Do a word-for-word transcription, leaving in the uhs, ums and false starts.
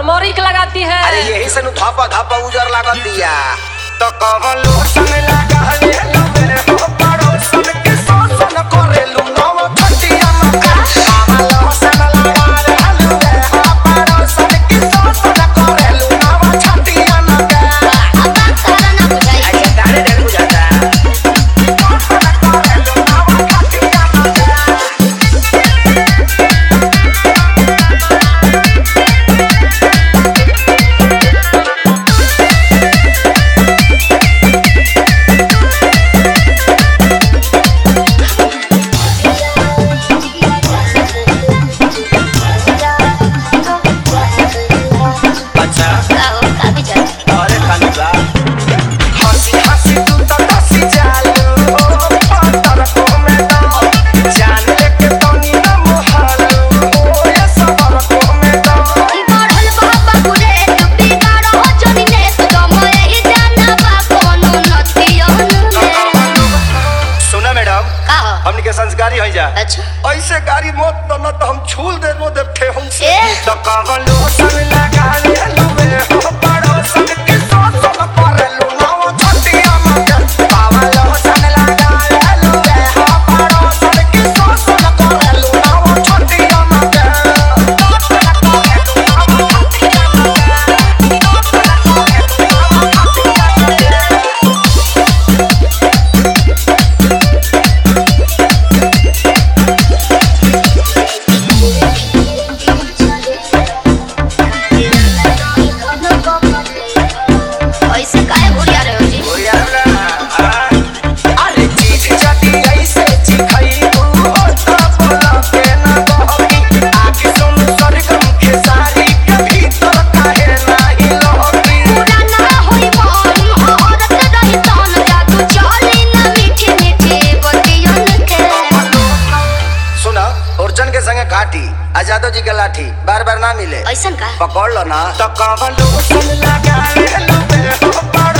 Turmeric लगाती है। अरे यही से धापा धापा उजर लगा दिया तो कवन लोशन लगा ले लबे हो पड़ोसन के सोसन करेलू नव खटिया मका कवन लोशन लगा ले लबे हो पड़ोसन के सोसन करेलू नव खटिया मका। अब बात सारा ना बुझाई। अच्छा तारे देर बुझाता सोसन करेलू नव खटिया मका। अच्छा का हो का भी जा। अरे कानुला हंसी हंसी तू तो हंसी चालू हो पत्थर को मैं तो जान लेके तो नी ना मोहालू हो ये सबर को मैं तो बढ़ल बाबा गुरे टुपी गाड़ो जनी ने समय ही जाना बा कोनो नथियन में। सुना मैडम का हो? हमनी के संस्कारी हो जा अच्छा ऐसे गाड़ी मत तो न तो हम छूल दे वो देखे हम से ए? तो कवन लोशन लगा ले लबे हो पड़ोसन के सोसन करेलू नव खटिया मका कवन लोशन लगा ले लबे हो पड़ोसन के सोसन करेलू नव खटिया मका सोसन करेलू नव खटिया मका सोसन करेलू नव खटिया मका। ऐसे काहे बुढ़िया रहे हो जी? अरे चीज जाती ऐसे चिखई तू तो बोला के ना बहकी आके सुन सरगम के सारी कभी तो काहे नहीं लहकी पूरा ना होई मन औरत रही तन जादू चली ना मीठी मीठी बतियन के। सुना अर्जुन के संगे घाटी आजादो जी के लाठी बार बार ना मिले ऐसन का? पकड़ लो ना तो कवन लोशन लगा ले लबे हो